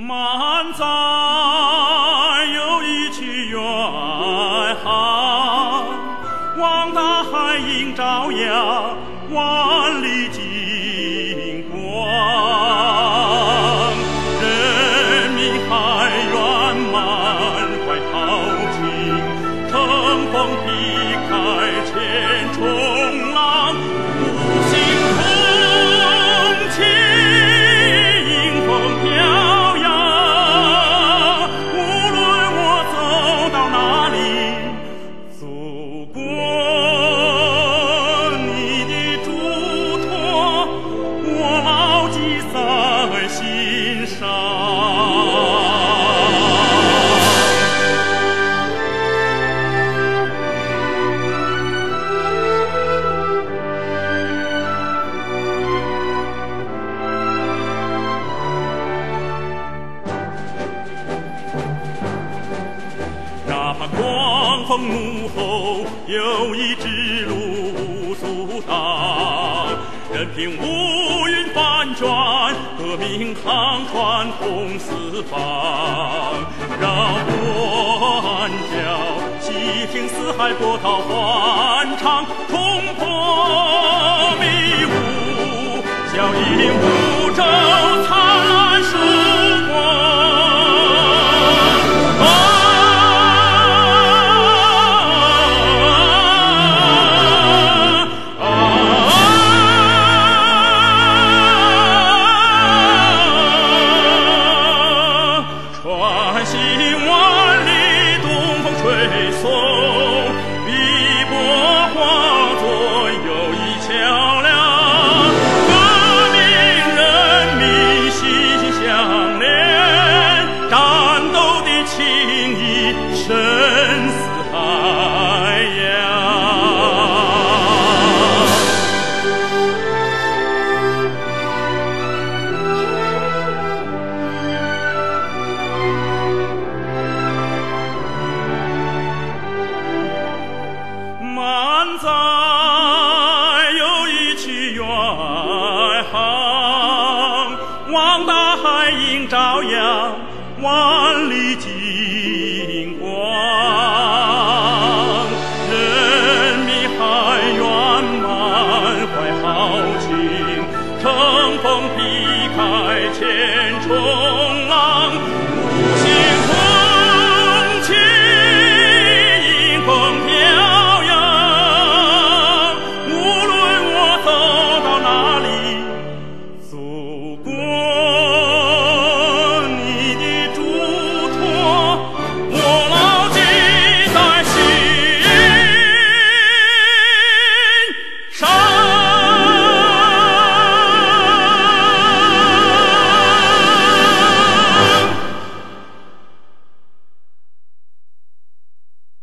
满载有一曲远航，望大海映朝阳，万里金光。人民海远，满怀豪情，乘风劈开千重浪，五星红旗迎风飘扬。无论我走到哪里，祖国你的嘱托，我牢记在心上。哪怕狂风怒吼，有一支路阻挡，任凭乌云翻转，革命航船轰四方。让我暗叫，细听四海波涛欢唱，冲破迷雾，笑迎五洲灿烂曙光。穿行万里，东风吹送，碧波化作友谊桥梁。革命人民心心相连，战斗的情谊深似海洋。满载有一曲远航，望大海映朝阳，万里金光。人民海远，满怀豪情，乘风劈开千重浪。